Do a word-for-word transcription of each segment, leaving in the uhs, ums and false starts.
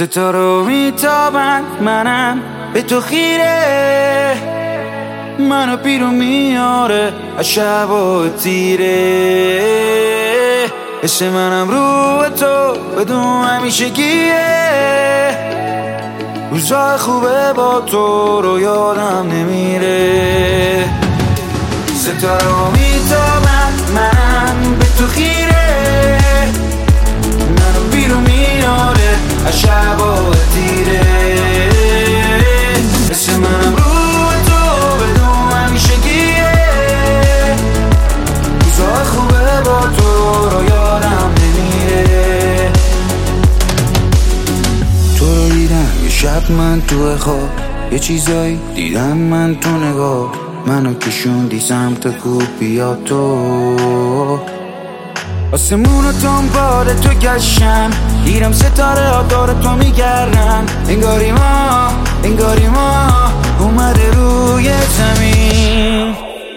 ستاره میتابند منم به تو خیره، منو بیرون میاره از شب و تیره. عشق منم رو تو بدون همیشگیه، روزای خوبه با تو رو یادم نمیره. ستاره میتابند منم به تو خیره، منو بیرون میاره از شب و تیره. عشق منم رو تو بدون همیشگیه، روزای خوبه با تو رو یادم نمیره. تو رو دیدم یه شب من تو خواب، یه چیزایی دیدم من تو نگاه، منو کشوندی سمت کوه بیا تو. آسمون و دنبال تو گشتم، دیدم ستاره ها دور تو میگردن. انگاری ما انگاری ما اومده روی زمین،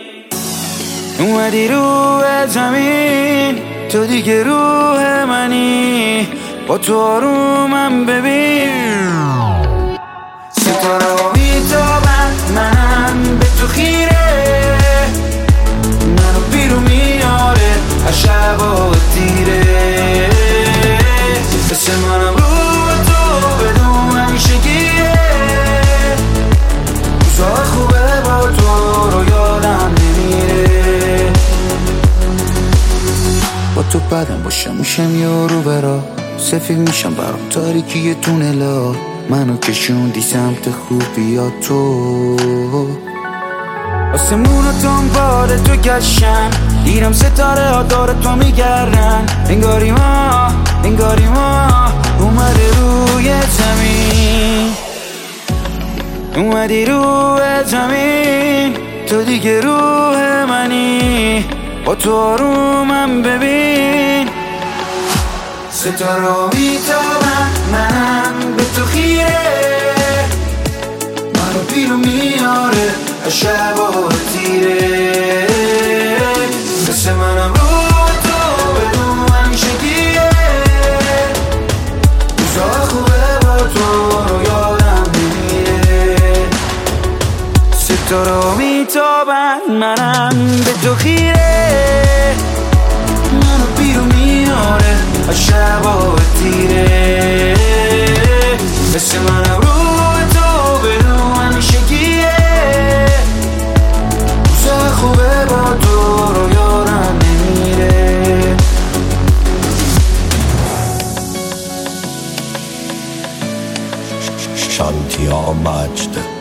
اومدی روی زمین. تو دیگه روح منی، با تو آرومم ببین. ستاره ها میتابند منم به تو خیره، منو بیرون میاره از شب و تیره. عشق منم رو تو بدون همیشگیه، روزای خوبه با تو رو یادم نمیره. با تو بدم باشم میشم یارو برا، سفید میشم برام تاریکی تونلا. منو کشوندی سمت خوبی تو. آسمون و دنبال تو گشتم، دیدم ستاره ها دور تو میگردن. انگاری ما انگاری ما اومده روی زمین، اومدی روی زمین. تو دیگه روح منی، با تو آرومم ببین. ستاره ها میتابند منم به تو خیره، منو بیرون میاره از شب و تیره. عشق منم رو تو بدون همیشگیه، روزای خوبه با تو رو یادم نمیره. ستاره ها میتابند منم به تو خیره، منو بیرون میاره از شب و تیره. عشق منم رو تو بدون همیشگیه، روزای خوبه با تو رو یادم نمیره. شانتیا مجد